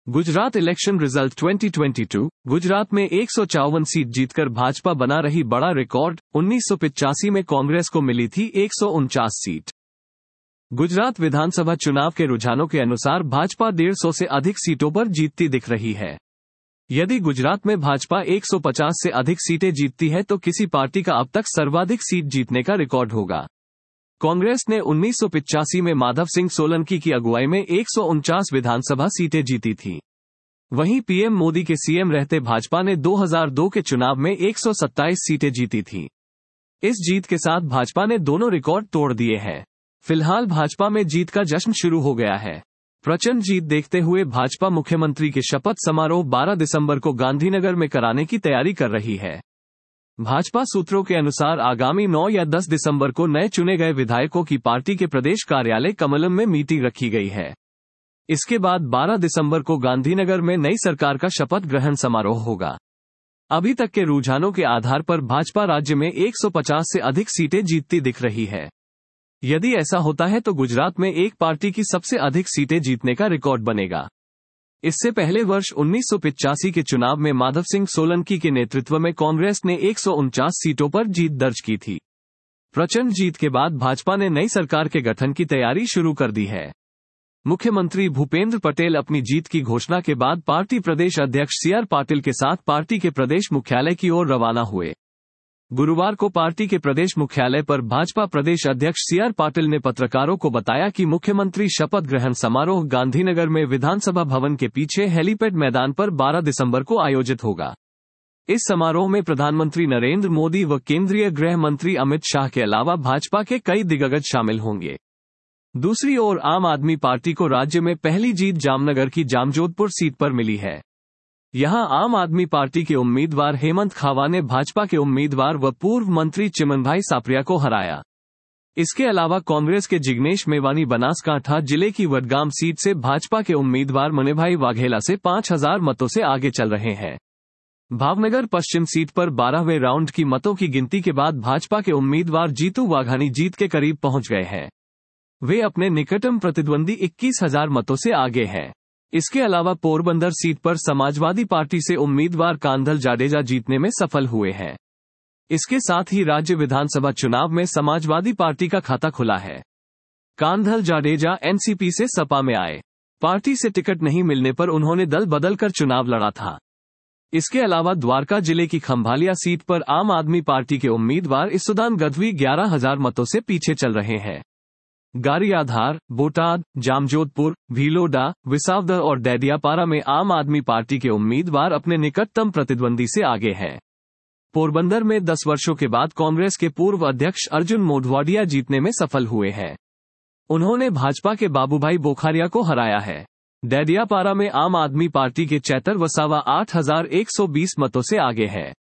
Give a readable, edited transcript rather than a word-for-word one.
Gujarat election result 2022। Gujarat में 154 seat जीतकर भाजपा बना रही बड़ा रिकॉर्ड। 1985 में कांग्रेस को मिली थी 149 सीट। गुजरात विधानसभा चुनाव के रुझानों के अनुसार भाजपा 150 से अधिक सीटों पर जीतती दिख रही है। यदि गुजरात में भाजपा 150 से अधिक सीटें जीतती है तो किसी पार्टी का अब तक सर्वाधिक सीट जीतने का रिकॉर्ड होगा। कांग्रेस ने 1985 में माधव सिंह सोलंकी की अगुवाई में 149 विधानसभा सीटें जीती थी। वहीं पीएम मोदी के सीएम रहते भाजपा ने 2002 के चुनाव में 127 सीटें जीती थी। इस जीत के साथ भाजपा ने दोनों रिकॉर्ड तोड़ दिए हैं। फिलहाल भाजपा में जीत का जश्न शुरू हो गया है। प्रचंड जीत देखते हुए भाजपा मुख्यमंत्री के शपथ समारोह 12 दिसंबर को गांधीनगर में कराने की तैयारी कर रही है। भाजपा सूत्रों के अनुसार आगामी 9 या 10 दिसंबर को नए चुने गए विधायकों की पार्टी के प्रदेश कार्यालय कमलम में मीटिंग रखी गई है। इसके बाद 12 दिसंबर को गांधीनगर में नई सरकार का शपथ ग्रहण समारोह होगा। अभी तक के रुझानों के आधार पर भाजपा राज्य में 150 से अधिक सीटें जीतती दिख रही है। यदि ऐसा होता है तो गुजरात में एक पार्टी की सबसे अधिक सीटें जीतने का रिकॉर्ड बनेगा। इससे पहले वर्ष 1985 के चुनाव में माधव सिंह सोलंकी के नेतृत्व में कांग्रेस ने 149 सीटों पर जीत दर्ज की थी। प्रचंड जीत के बाद भाजपा ने नई सरकार के गठन की तैयारी शुरू कर दी है। मुख्यमंत्री भूपेंद्र पटेल अपनी जीत की घोषणा के बाद पार्टी प्रदेश अध्यक्ष सीआर पाटिल के साथ पार्टी के प्रदेश मुख्यालय की ओर रवाना हुए। गुरुवार को पार्टी के प्रदेश मुख्यालय पर भाजपा प्रदेश अध्यक्ष सीआर पाटिल ने पत्रकारों को बताया कि मुख्यमंत्री शपथ ग्रहण समारोह गांधीनगर में विधानसभा भवन के पीछे हेलीपैड मैदान पर 12 दिसंबर को आयोजित होगा। इस समारोह में प्रधानमंत्री नरेंद्र मोदी व केंद्रीय गृह मंत्री अमित शाह के अलावा भाजपा के कई दिग्गज शामिल होंगे। दूसरी ओर आम आदमी पार्टी को राज्य में पहली जीत जामनगर की जामजोधपुर सीट पर मिली है। यहां आम आदमी पार्टी के उम्मीदवार हेमंत खावा ने भाजपा के उम्मीदवार व पूर्व मंत्री चिमनभाई सापरिया को हराया। इसके अलावा कांग्रेस के जिग्नेश मेवानी बनासकांठा जिले की वडगाम सीट से भाजपा के उम्मीदवार मनेभाई वाघेला से 5000 मतों से आगे चल रहे हैं। भावनगर पश्चिम सीट पर 12वें राउंड की मतों की गिनती के बाद भाजपा के उम्मीदवार जीतू वाघानी जीत के करीब पहुंच गए हैं। वे अपने निकटतम प्रतिद्वंदी 21,000 मतों से आगे हैं। इसके अलावा पोरबंदर सीट पर समाजवादी पार्टी से उम्मीदवार कांधल जाडेजा जीतने में सफल हुए हैं। इसके साथ ही राज्य विधानसभा चुनाव में समाजवादी पार्टी का खाता खुला है। कांधल जाडेजा एनसीपी से सपा में आए। पार्टी से टिकट नहीं मिलने पर उन्होंने दल बदलकर चुनाव लड़ा था। इसके अलावा द्वारका जिले की खंभालिया सीट पर आम आदमी पार्टी के उम्मीदवार इसुदान गढ़वी 11,000 मतों से पीछे चल रहे हैं। गारियाधार, बोटाद, जामजोधपुर, भीलोडा, विसावदर और डेडियापारा में आम आदमी पार्टी के उम्मीदवार अपने निकटतम प्रतिद्वंदी से आगे हैं। पोरबंदर में 10 वर्षों के बाद कांग्रेस के पूर्व अध्यक्ष अर्जुन मोढवाडिया जीतने में सफल हुए हैं। उन्होंने भाजपा के बाबूभाई बोखारिया को हराया है। डेडियापारा में आम आदमी पार्टी के चैतर वसावा 8,120 मतों से आगे है।